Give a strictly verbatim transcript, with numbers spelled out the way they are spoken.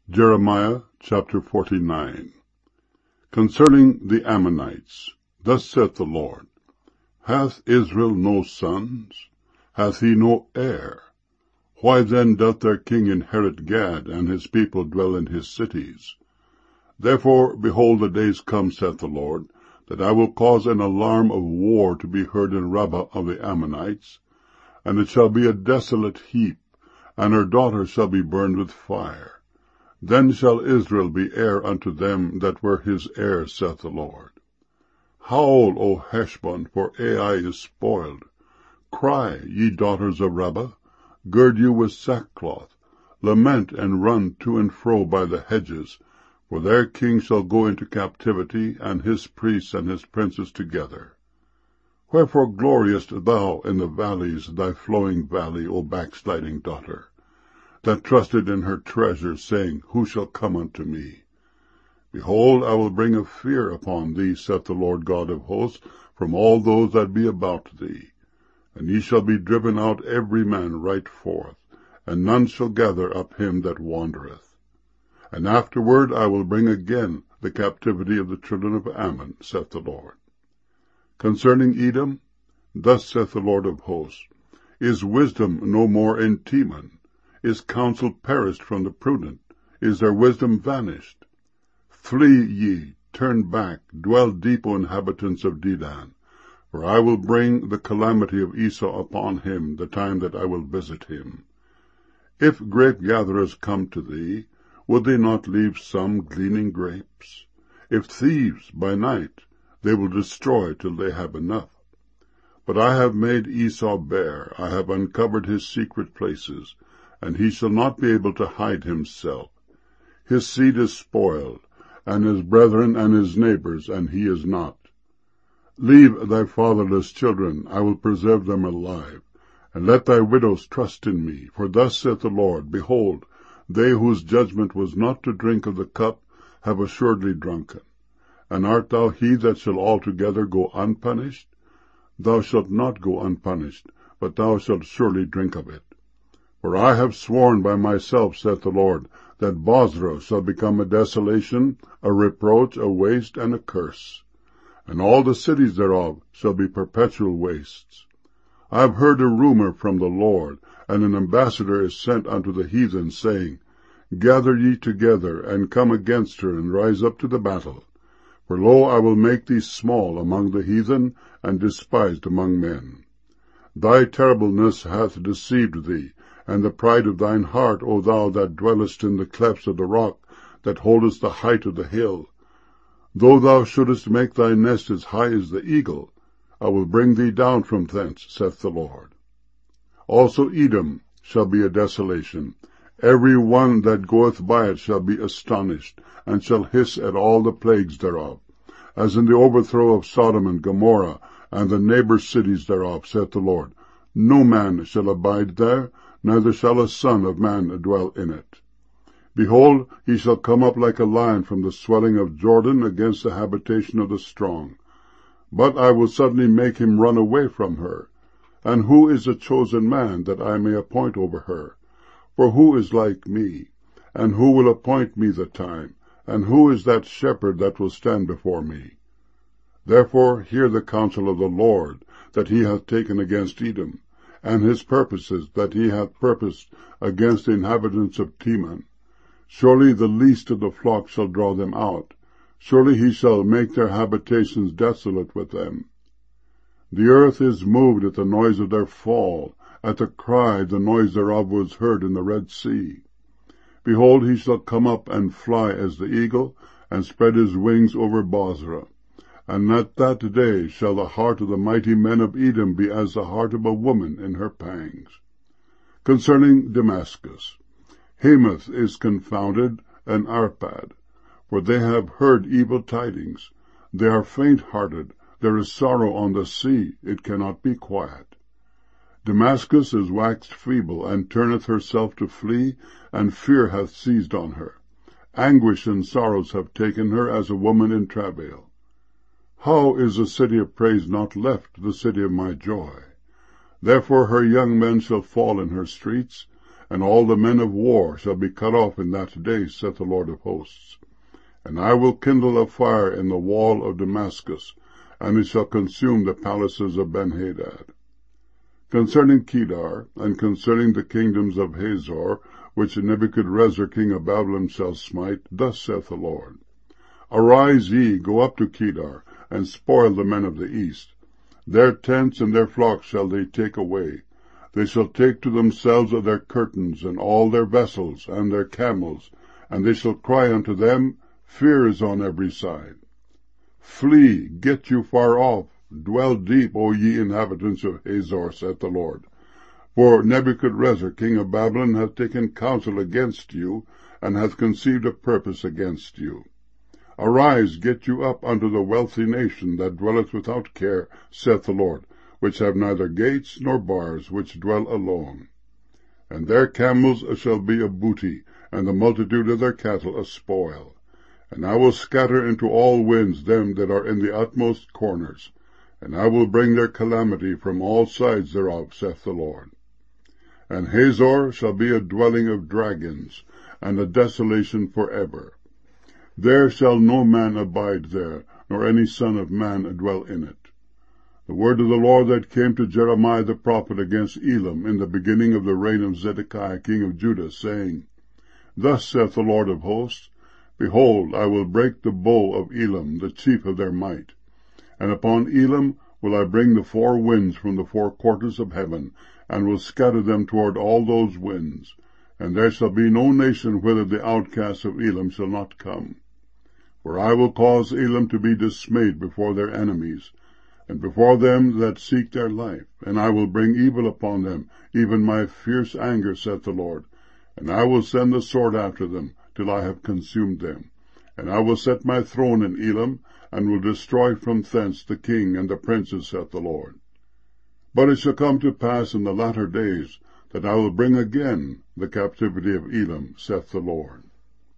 Jeremiah chapter forty-nine. Concerning the Ammonites, thus saith the Lord, Hath Israel no sons? Hath he no heir? Why then doth their king inherit Gad, and his people dwell in his cities? Therefore, behold, the days come, saith the Lord, that I will cause an alarm of war to be heard in Rabbah of the Ammonites, and it shall be a desolate heap, and her daughters shall be burned with fire. Then shall Israel be heir unto them that were his heirs, saith the Lord. Howl, O Heshbon, for Ai is spoiled. Cry, ye daughters of Rabbah, gird you with sackcloth, lament and run to and fro by the hedges, for their king shall go into captivity, and his priests and his princes together. Wherefore gloriest thou in the valleys, thy flowing valley, O backsliding daughter, that trusted in her treasure, saying, Who shall come unto me? Behold, I will bring a fear upon thee, saith the Lord God of hosts, from all those that be about thee. And ye shall be driven out every man right forth, and none shall gather up him that wandereth. And afterward I will bring again the captivity of the children of Ammon, saith the Lord. Concerning Edom, thus saith the Lord of hosts, Is wisdom no more in Teman? Is counsel perished from the prudent? Is their wisdom vanished? Flee ye, turn back, dwell deep, O inhabitants of Dedan, for I will bring the calamity of Esau upon him, the time that I will visit him. If grape-gatherers come to thee, would they not leave some gleaning grapes? If thieves by night, they will destroy till they have enough. But I have made Esau bare, I have uncovered his secret places, and he shall not be able to hide himself. His seed is spoiled, and his brethren and his neighbors, and he is not. Leave thy fatherless children, I will preserve them alive, and let thy widows trust in me. For thus saith the Lord, Behold, they whose judgment was not to drink of the cup have assuredly drunken. And art thou he that shall altogether go unpunished? Thou shalt not go unpunished, but thou shalt surely drink of it. For I have sworn by myself, saith the Lord, that Bozrah shall become a desolation, a reproach, a waste, and a curse. And all the cities thereof shall be perpetual wastes. I have heard a rumor from the Lord, and an ambassador is sent unto the heathen, saying, Gather ye together, and come against her, and rise up to the battle. For lo, I will make thee small among the heathen, and despised among men. Thy terribleness hath deceived thee, and the pride of thine heart, O thou that dwellest in the clefts of the rock, that holdest the height of the hill. Though thou shouldest make thy nest as high as the eagle, I will bring thee down from thence, saith the Lord. Also Edom shall be a desolation. Every one that goeth by it shall be astonished, and shall hiss at all the plagues thereof, as in the overthrow of Sodom and Gomorrah, and the neighbor cities thereof, saith the Lord. No man shall abide there, neither shall a son of man dwell in it. Behold, he shall come up like a lion from the swelling of Jordan against the habitation of the strong. But I will suddenly make him run away from her. And who is a chosen man, that I may appoint over her? For who is like me? And who will appoint me the time? And who is that shepherd that will stand before me? Therefore hear the counsel of the Lord, that he hath taken against Edom, and his purposes that he hath purposed against the inhabitants of Teman. Surely the least of the flock shall draw them out. Surely he shall make their habitations desolate with them. The earth is moved at the noise of their fall. At the cry the noise thereof was heard in the Red Sea. Behold, he shall come up and fly as the eagle, and spread his wings over Bozrah. And at that day shall the heart of the mighty men of Edom be as the heart of a woman in her pangs. Concerning Damascus, Hamath is confounded, and Arpad, for they have heard evil tidings. They are faint-hearted. There is sorrow on the sea. It cannot be quiet. Damascus is waxed feeble, and turneth herself to flee, and fear hath seized on her. Anguish and sorrows have taken her as a woman in travail. How is the city of praise not left, the city of my joy? Therefore her young men shall fall in her streets, and all the men of war shall be cut off in that day, saith the Lord of hosts. And I will kindle a fire in the wall of Damascus, and it shall consume the palaces of Benhadad. Concerning Kedar, and concerning the kingdoms of Hazor, which Nebuchadrezzar king of Babylon shall smite, thus saith the Lord, Arise ye, go up to Kedar, and spoil the men of the east. Their tents and their flocks shall they take away. They shall take to themselves of their curtains, and all their vessels, and their camels, and they shall cry unto them, Fear is on every side. Flee, get you far off, dwell deep, O ye inhabitants of Hazor, saith the Lord. For Nebuchadrezzar king of Babylon hath taken counsel against you, and hath conceived a purpose against you. Arise, get you up unto the wealthy nation that dwelleth without care, saith the Lord, which have neither gates nor bars, which dwell alone. And their camels shall be a booty, and the multitude of their cattle a spoil. And I will scatter into all winds them that are in the utmost corners, and I will bring their calamity from all sides thereof, saith the Lord. And Hazor shall be a dwelling of dragons, and a desolation for ever. There shall no man abide there, nor any son of man dwell in it. The word of the Lord that came to Jeremiah the prophet against Elam in the beginning of the reign of Zedekiah king of Judah, saying, Thus saith the Lord of hosts, Behold, I will break the bow of Elam, the chief of their might. And upon Elam will I bring the four winds from the four quarters of heaven, and will scatter them toward all those winds. And there shall be no nation whither the outcasts of Elam shall not come. For I will cause Elam to be dismayed before their enemies, and before them that seek their life. And I will bring evil upon them, even my fierce anger, saith the Lord. And I will send the sword after them, till I have consumed them. And I will set my throne in Elam, and will destroy from thence the king and the princes, saith the Lord. But it shall come to pass in the latter days, that I will bring again the captivity of Elam, saith the Lord.